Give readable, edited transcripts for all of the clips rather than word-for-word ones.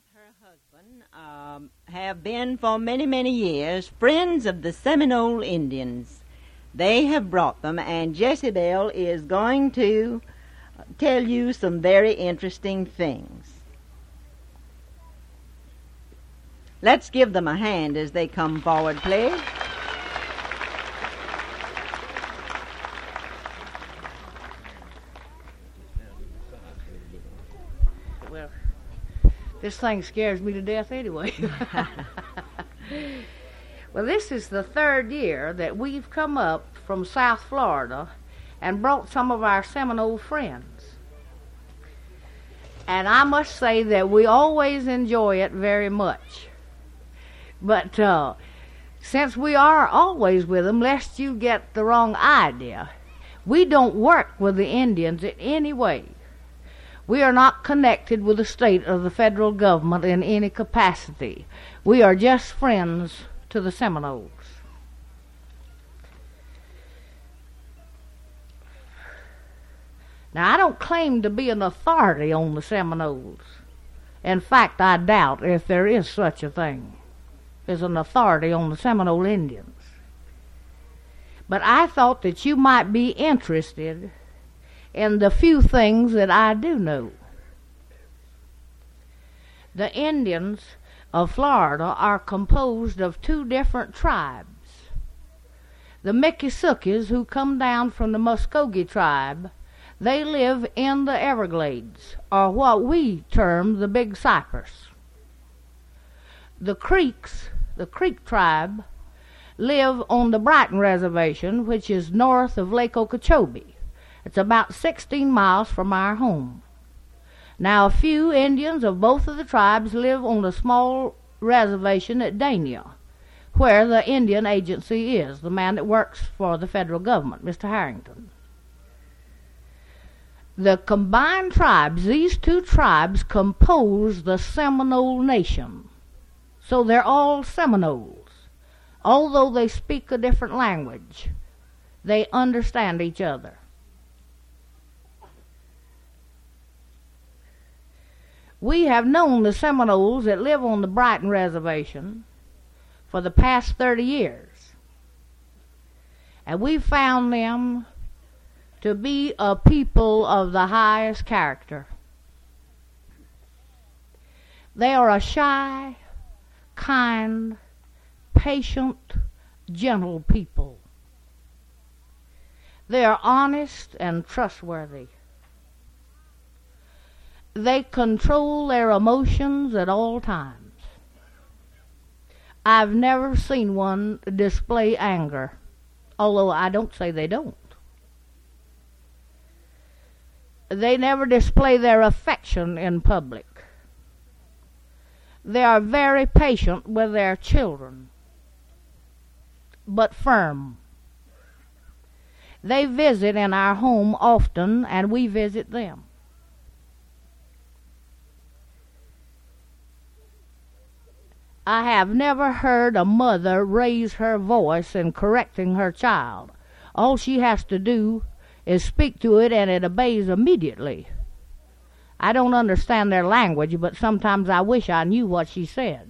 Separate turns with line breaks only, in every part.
her husband have been for many, many years friends of the Seminole Indians. They have brought them, and Jezebel is going to tell you some very interesting things. Let's give them a hand as they come forward, please.
Well, this thing scares me to death anyway. Well, this is the third year that we've come up from South Florida and brought some of our Seminole friends. And I must say that we always enjoy it very much. But since we are always with them, lest you get the wrong idea, we don't work with the Indians in any way. We are not connected with the state or the federal government in any capacity. We are just friends to the Seminoles. Now, I don't claim to be an authority on the Seminoles. In fact, I doubt if there is such a thing as an authority on the Seminole Indians. But I thought that you might be interested in the few things that I do know. The Indians of Florida are composed of two different tribes. The Mickeysuckers, who come down from the Muskogee tribe, they live in the Everglades, or what we term the Big Cypress. The Creeks, the Creek tribe, live on the Brighton Reservation, which is north of Lake Okeechobee. It's about 16 miles from our home. Now, a few Indians of both of the tribes live on a small reservation at Dania, where the Indian Agency is, the man that works for the federal government, Mr. Harrington. The combined tribes, these two tribes, compose the Seminole Nation. So they're all Seminoles. Although they speak a different language, they understand each other. We have known the Seminoles that live on the Brighton Reservation for the past 30 years. And we've found them to be a people of the highest character. They are a shy, kind, patient, gentle people. They are honest and trustworthy. They control their emotions at all times. I've never seen one display anger, although I don't say they don't. They never display their affection in public. They are very patient with their children, but firm. They visit in our home often, and we visit them. I have never heard a mother raise her voice in correcting her child. All she has to do is speak to it, and it obeys immediately. I don't understand their language, but sometimes I wish I knew what she said.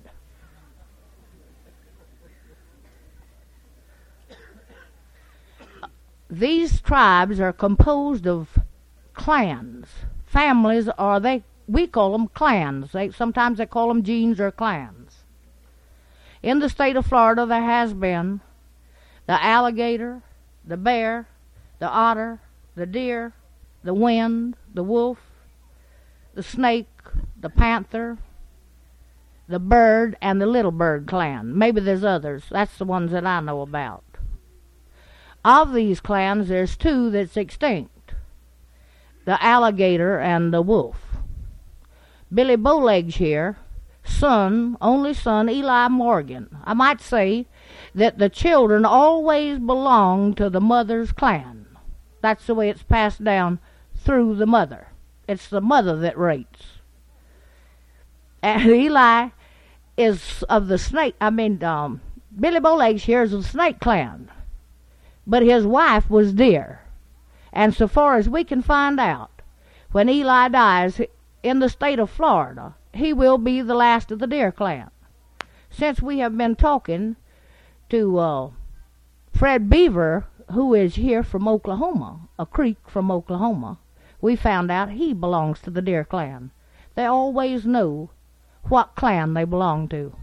These tribes are composed of clans. Families, or we call them clans. Sometimes they call them genes or clans. In the state of Florida, there has been the alligator, the bear, the otter, the deer, the wind, the wolf, the snake, the panther, the bird, and the little bird clan. Maybe there's others. That's the ones that I know about. Of these clans, there's two that's extinct, the alligator and the wolf. Billy Bowlegs here, only son, Eli Morgan. I might say that the children always belong to the mother's clan. That's the way it's passed down through the mother. It's the mother that rates. And Eli is of the snake, Billy Bowlegs here is of the snake clan. But his wife was deer. And so far as we can find out, when Eli dies in the state of Florida, he will be the last of the Deer Clan. Since we have been talking to Fred Beaver, who is here from Oklahoma, a Creek from Oklahoma, we found out he belongs to the Deer Clan. They always know what clan they belong to.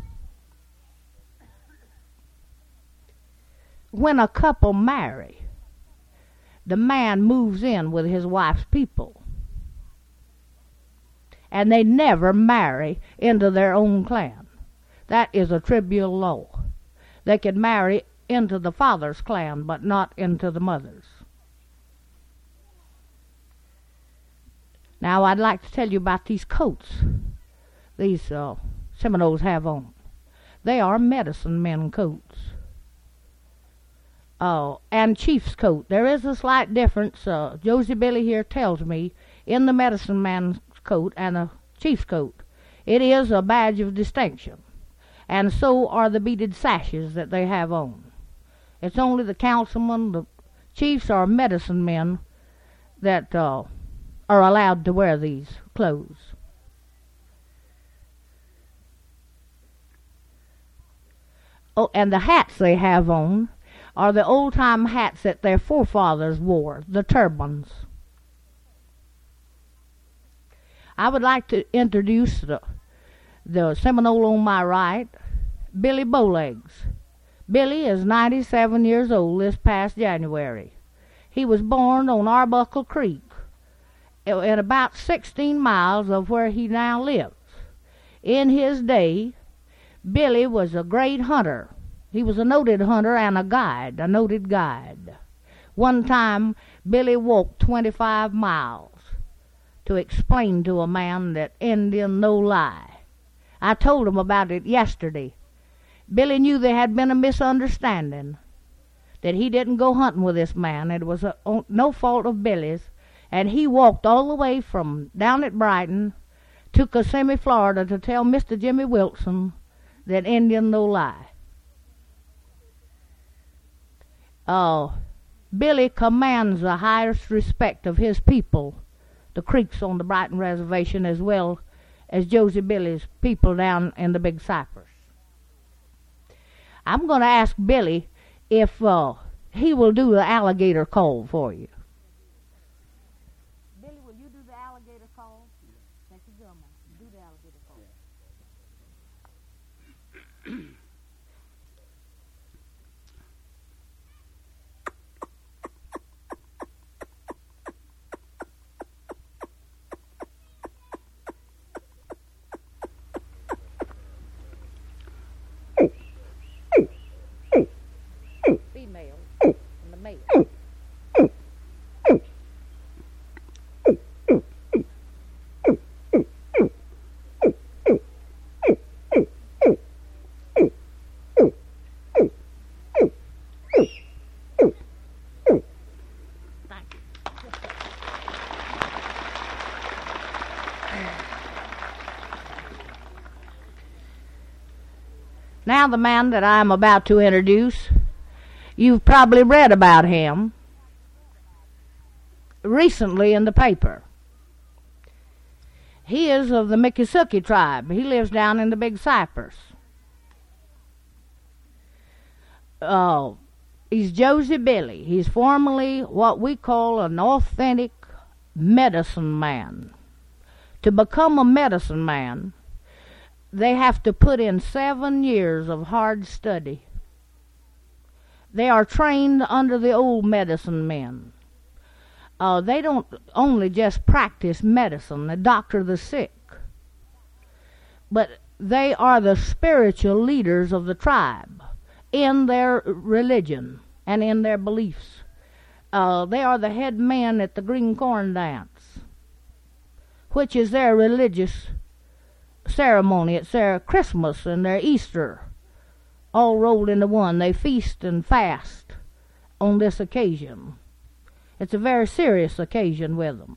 When a couple marry, the man moves in with his wife's people, and they never marry into their own clan. That is a tribal law. They can marry into the father's clan, but not into the mother's. Now, I'd like to tell you about these coats these Seminoles have on. They are medicine men coats. And chief's coat. There is a slight difference. Josie Billy here tells me in the medicine man's coat and a chief's coat. It is a badge of distinction. And so are the beaded sashes that they have on. It's only the councilmen, the chiefs, or medicine men that are allowed to wear these clothes. Oh, and the hats they have on are the old-time hats that their forefathers wore, the turbans. I would like to introduce the Seminole on my right, Billy Bowlegs. Billy is 97 years old this past January. He was born on Arbuckle Creek, in about 16 miles of where he now lives. In his day, Billy was a great hunter. He was a noted hunter and a noted guide. One time, Billy walked 25 miles to explain to a man that Indian no lie. I told him about it yesterday. Billy knew there had been a misunderstanding, that he didn't go hunting with this man. It was no fault of Billy's, and he walked all the way from down at Brighton to Kissimmee, Florida, to tell Mr. Jimmy Wilson that Indian no lie. Billy commands the highest respect of his people, the Creeks on the Brighton Reservation, as well as Josie Billy's people down in the Big Cypress. I'm going to ask Billy if he will do the alligator call for you. Billy, will you do the alligator call? Thank you, gentlemen. Do the alligator call. Female and the male. Now the man that I am about to introduce, you've probably read about him recently in the paper. He is of the Miccosukee tribe. He lives down in the Big Cypress. He's Josie Billy. He's formerly what we call an authentic medicine man. To become a medicine man, they have to put in 7 years of hard study. They are trained under the old medicine men. They don't only just practice medicine, they doctor the sick, but they are the spiritual leaders of the tribe in their religion and in their beliefs. They are the head men at the Green Corn Dance, which is their religious ceremony. It's their Christmas and their Easter, all rolled into one. They feast and fast on this occasion. It's a very serious occasion with them.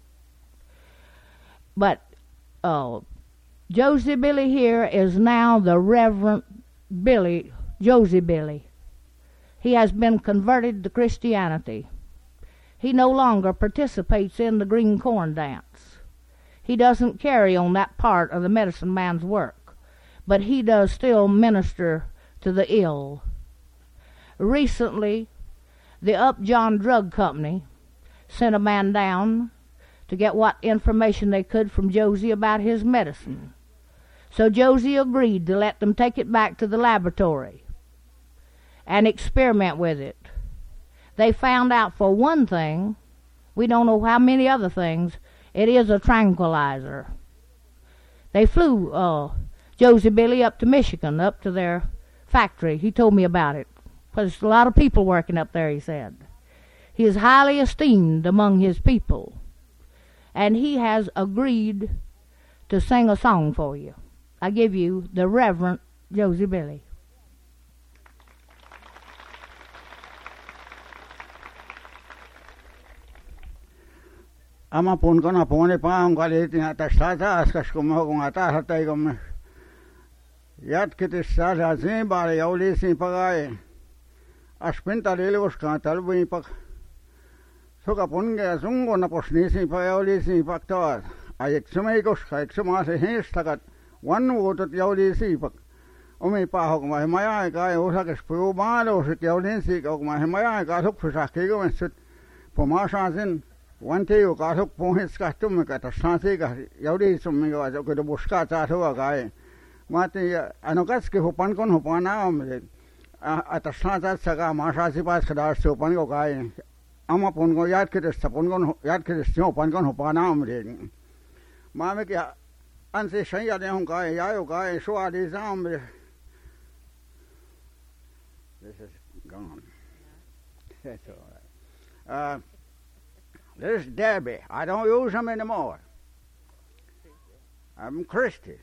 But Josie Billy here is now the Reverend Josie Billy. He has been converted to Christianity. He no longer participates in the Green Corn Dance. He doesn't carry on that part of the medicine man's work, but he does still minister to the ill. Recently, the Upjohn Drug Company sent a man down to get what information they could from Josie about his medicine. So Josie agreed to let them take it back to the laboratory and experiment with it. They found out, for one thing, we don't know how many other things, it is a tranquilizer. They flew Josie Billy up to Michigan, up to their factory. He told me about it, because there's a lot of people working up there, he said. He is highly esteemed among his people, and he has agreed to sing a song for you. I give you the Reverend Josie Billy.
Ama pun ko na pone pa ang galit nga tasata askas ko mo kung ata hatay ko yat kitis sa zin bare yauli sin pagay aspin tarilus ka talbui pak so ka pun ge sungo na posni sin pa yauli sin pakta ayek sumay ko ka ek suma se hes takat wan wo tot yauli sin pak umi pa hok ma maya ka usa ke spu ma lo se yauli sin ko ma maya ka thuk phusa ke go sut poma sa sin one day you got up on his costume at a Sansiga, Yodi, some of the Buscata to a guy. Mati Anogatski who pancon who pana at a Santa Saga, Masasipas, Kadar, so Pango guy. Amapongo Yatkis, Sapongon Yatkis, no Pancon who panam reading. Mamma Ansi Shaya young guy, Yayo guy, so are these arms. This is gone. That's all right. This is Debbie. I don't use them anymore. I'm Christy.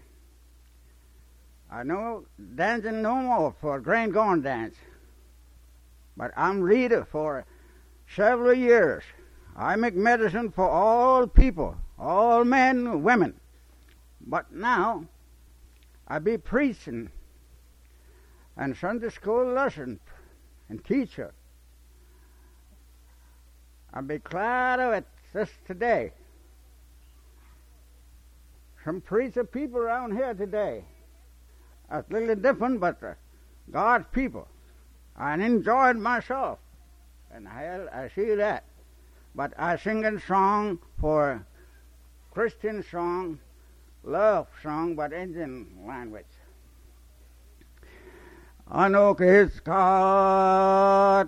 I know dancing no more for Grand Gone Dance. But I'm leader for several years. I make medicine for all people, all men, women. But now I be preaching and Sunday school lesson and teacher. I'll be glad of it just today. Some preacher people around here today. That's a little different, but God's people. I enjoyed myself, and I see that. But I sing a song for Christian song, love song, but Indian language. Anokis ka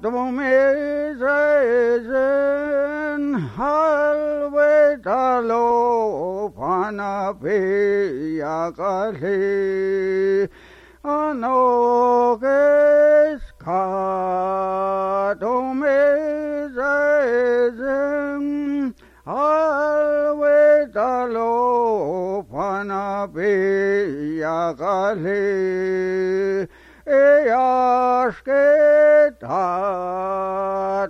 tumizin halwe talo panapi yakali. Anokis ka tumizin halwe talo panapi yakali. Eyasketa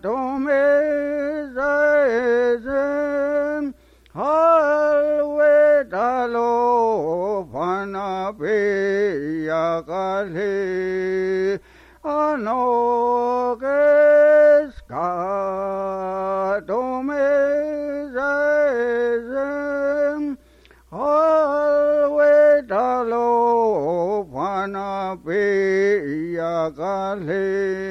tumizin halwe talo panapi yakali. Anokis ka tumizin halwe talo panapi yakali.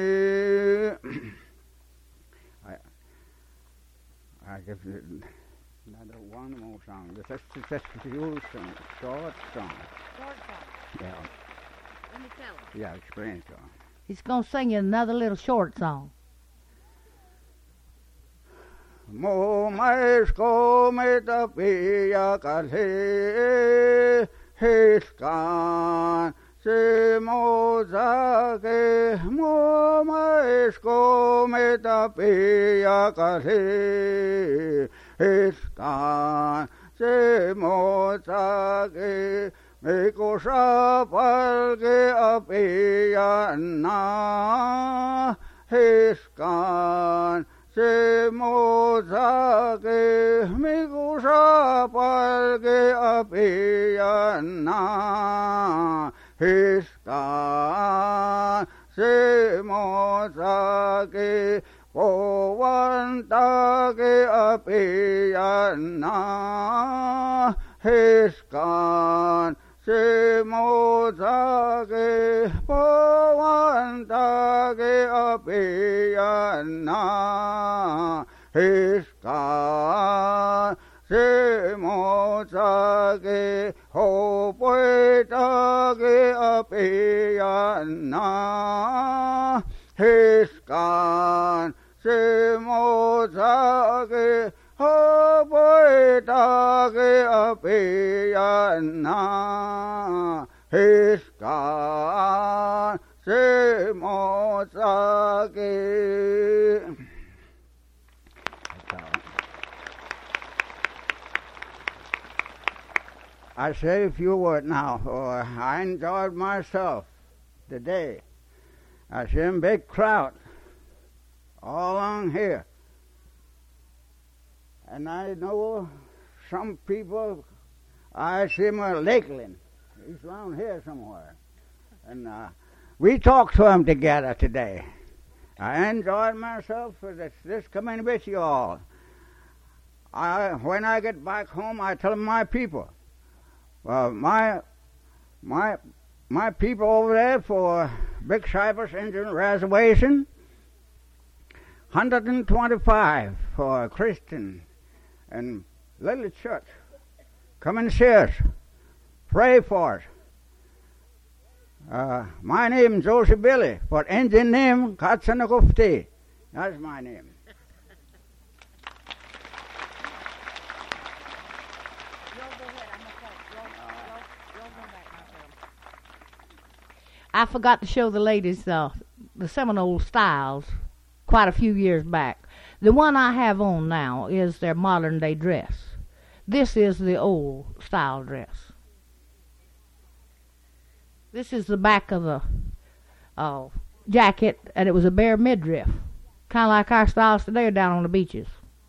I give you another one more song. This is just a short song.
Short song.
Yeah.
Let me tell him.
Yeah, explain it to him.
He's going to sing you another little short song.
Mo maesko metapi yakali hiskan se mo zake mo maesko metapi yakali hiskan se mo zake me kosa palge api yana hiskan se mozake migusa palge apiyana hiskan se mozake Powantake apiyana hiskan simozake powantake apiyana hiskan simozake hopoitake apiyana hiskan simozake hopoitake apiyana hiskan simozake. I say a few words now. I enjoyed myself today. I see a big crowd all along here. And I know some people, I see him at Lakeland. He's around here somewhere. And we talked to him together today. I enjoyed myself for this coming with you all. When I get back home, I tell my people. Well, my people over there for Big Cypress Indian Reservation, 125 for Christian and little church. Come and see us. Pray for us. My name is Josie Billy, but Indian name Katsanagufti. That's my name.
I forgot to show the ladies the Seminole styles quite a few years back. The one I have on now is their modern day dress. This is the old style dress. This is the back of the jacket, and it was a bare midriff, kind of like our styles today down on the beaches.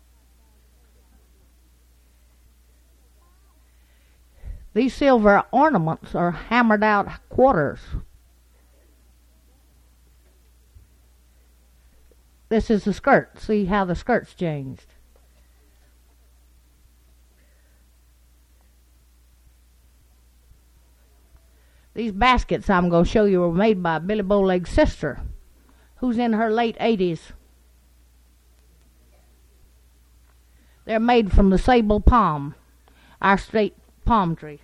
These silver ornaments are hammered out quarters. This is the skirt. See how the skirt's changed. These baskets I'm going to show you were made by Billy Bowleg's sister, who's in her late 80s. They're made from the sable palm, our state palm tree.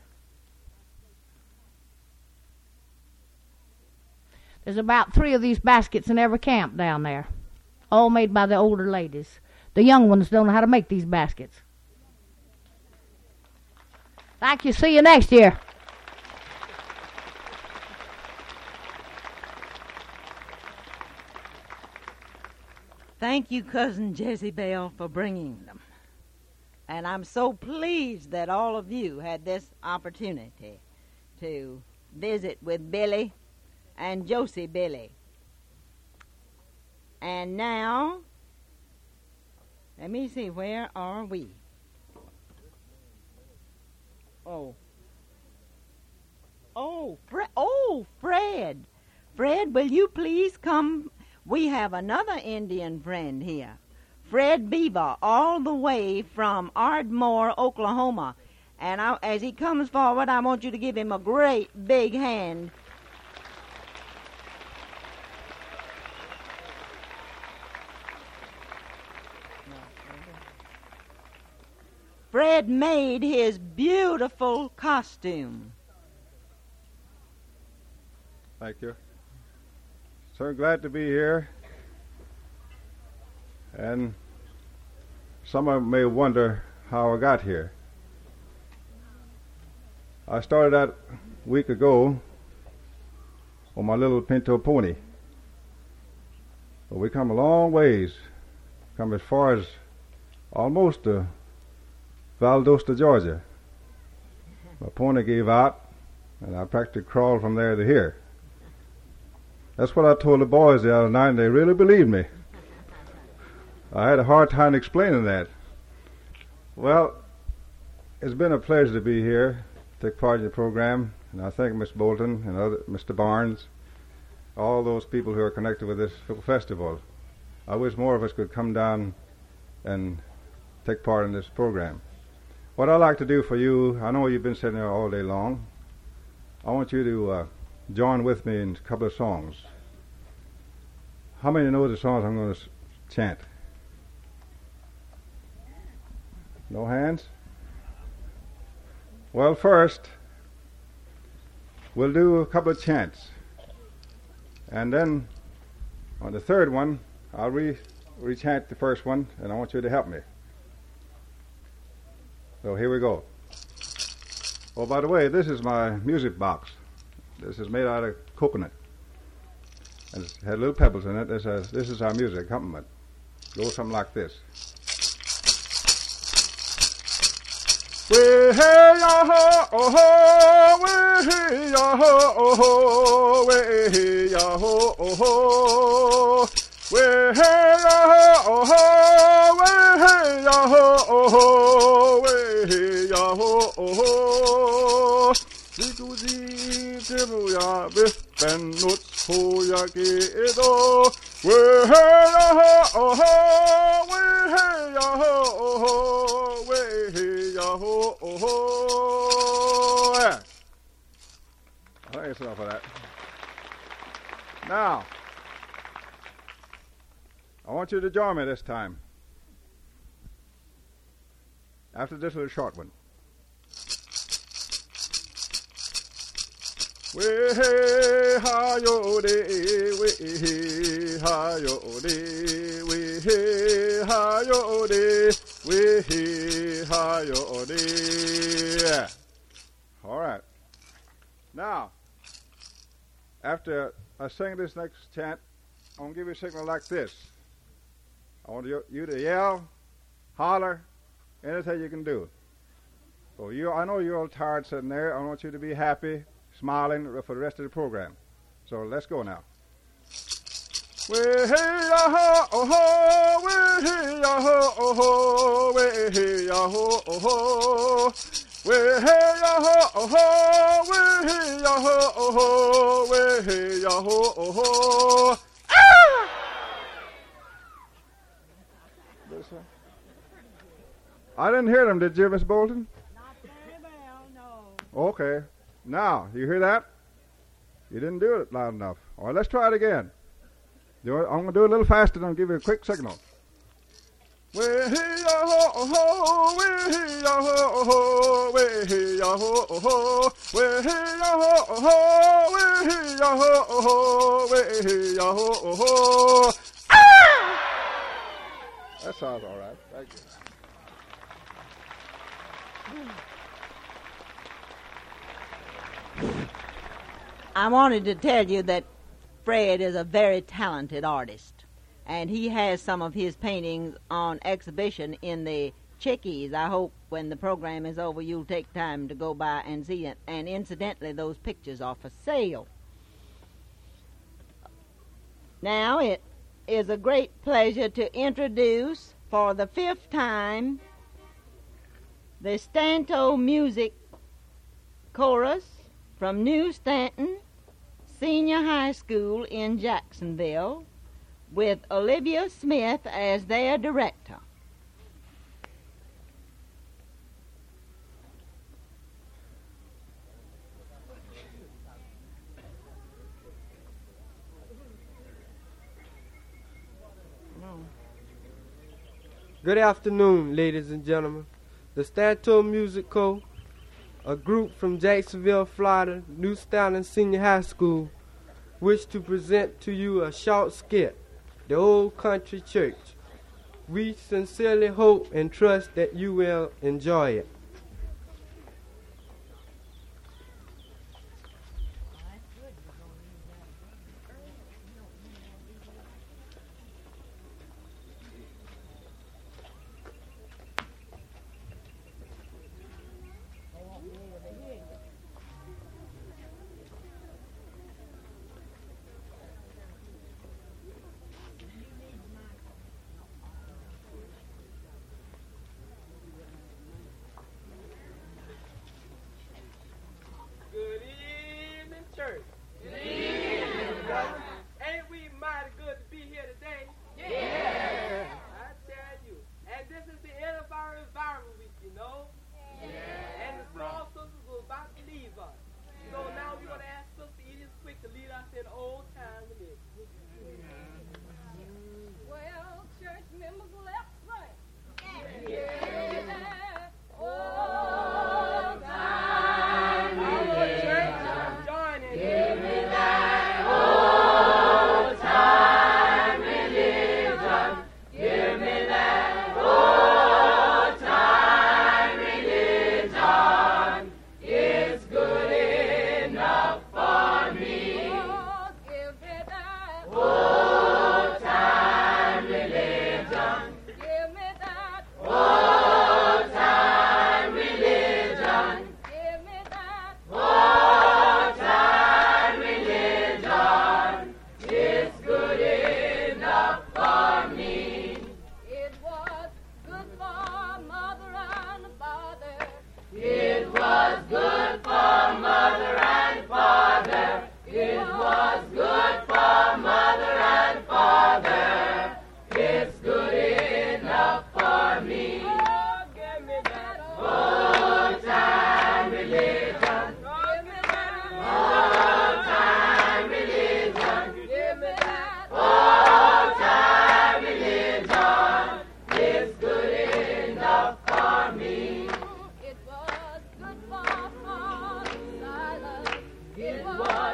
There's about 3 of these baskets in every camp down there, all made by the older ladies. The young ones don't know how to make these baskets. Thank you. See you next year.
Thank you, Cousin Jezebel, for bringing them. And I'm so pleased that all of you had this opportunity to visit with Billy and Josie Billy. And now, let me see, where are we? Fred. Fred, will you please come? We have another Indian friend here, Fred Beaver, all the way from Ardmore, Oklahoma. And as he comes forward, I want you to give him a great big hand. Fred made his beautiful costume.
Thank you. So glad to be here. And some of you may wonder how I got here. I started out a week ago on my little pinto pony. But we come a long ways. Come as far as almost Valdosta, Georgia. My pony gave out, and I practically crawled from there to here. That's what I told the boys the other night, and they really believed me. I had a hard time explaining that. Well, it's been a pleasure to be here, take part in the program, and I thank Miss Bolton and Mr. Barnes, all those people who are connected with this festival. I wish more of us could come down and take part in this program. What I'd like to do for you, I know you've been sitting there all day long. I want you to join with me in a couple of songs. How many know the songs I'm going to chant? No hands? Well, first, we'll do a couple of chants. And then, on the third one, I'll re-chant the first one, and I want you to help me. So here we go. Oh, by the way, this is my music box. This is made out of coconut. And it had little pebbles in it. This is our music accompaniment. It goes something like this. Way hey ya ho oh ho, way hey ya ho oh ho, way hey ya ho oh ho, way hey ya ho oh ho, way hey ya ho oh ho, way hey ya ho oh ho. Ziku zi tibu ya bif ben nut ho ya ki edo, way hey ya ho oh ho, way hey ya ho oh ho, way hey ya ho oh ho. Yeah. I think it's enough of that. Now, I want you to join me this time. After this little short one. Way hey ha yo de, way hey ha yo de, way hey ha yo de, way hey ha yo de. All right. Now, after I sing this next chant, I'm going to give you a signal like this. I want you to yell, holler, anything you can do. So I know you're all tired sitting there. I want you to be happy, smiling for the rest of the program. So let's go now. Way hey ya ho oh ho, way hey ya ho oh ho, way hey ya ho oh ho, way hey ya ho oh ho, way hey ya ho oh ho, way hey ya ho oh ho. Ah! This one. I didn't hear them, did you, Miss Bolton?
Not very well, no.
Okay. Now, you hear that? You didn't do it loud enough. All right, let's try it again. I'm going to do it a little faster, and I'll give you a quick signal. Way hey ya ho oh ho, way hey ya ho oh ho, way hey ya ho oh ho, way hey ya ho oh ho, way hey ya ho oh ho, way hey ya ho oh ho. Ah! That sounds all right. Thank you.
I wanted to tell you that Fred is a very talented artist, and he has some of his paintings on exhibition in the Chickies. I hope when the program is over you'll take time to go by and see it. And incidentally, those pictures are for sale. Now it is a great pleasure to introduce for the 5th time the Stanto Music Chorus from New Stanton Senior High School in Jacksonville, with Olivia Smith as their director.
Good afternoon, ladies and gentlemen. The Stanto Music Co., a group from Jacksonville, Florida, New Stanton Senior High School, wish to present to you a short skit, The Old Country Church. We sincerely hope and trust that you will enjoy it.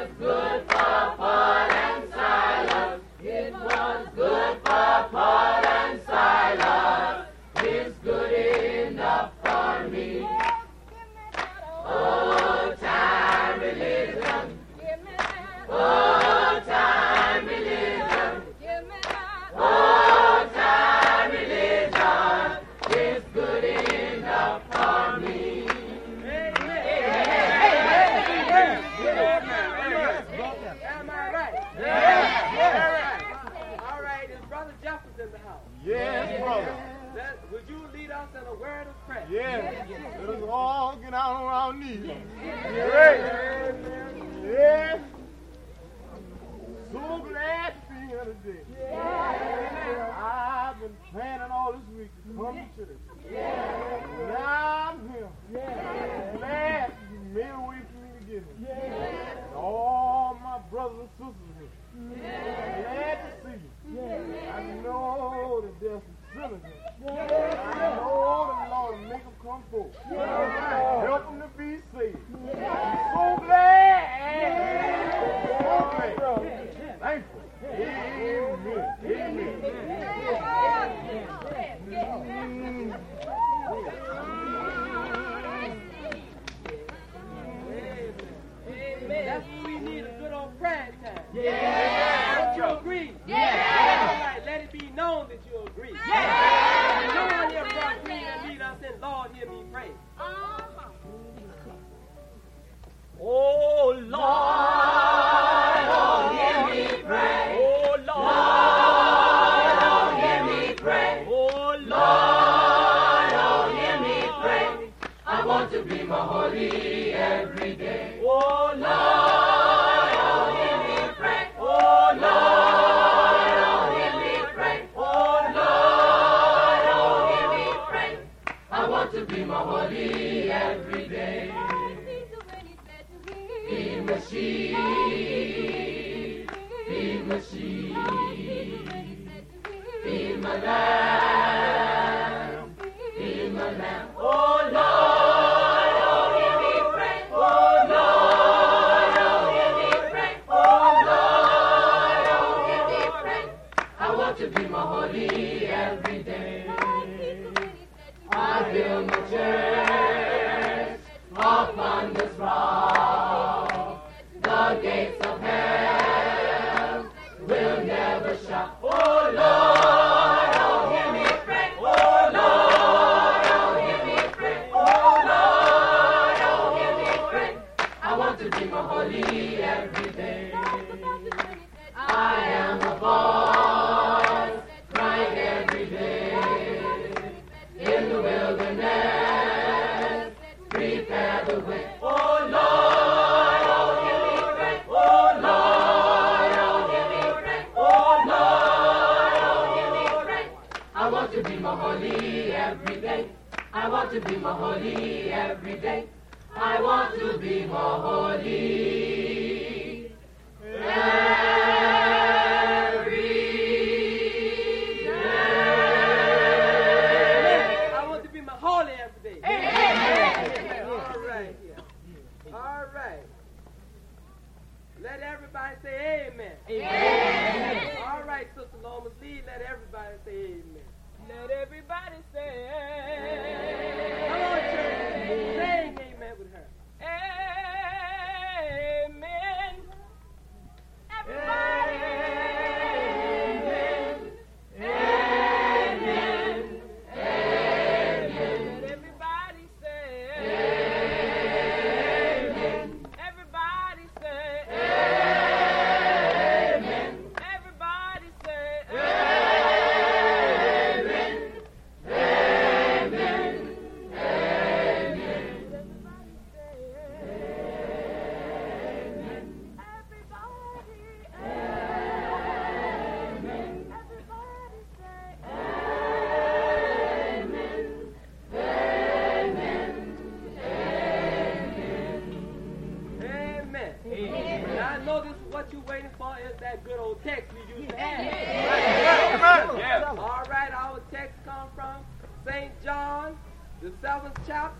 All right, our text comes from St. John, the 7th chapter,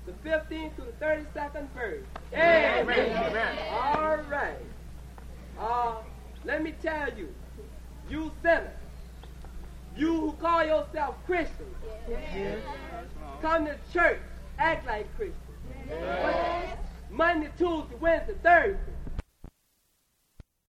the 15th to the 32nd verse. Amen. All right. Let me tell you, you sinners, you who call yourself Christians, come to church, act like Christians. Monday, Tuesday, Wednesday, Thursday,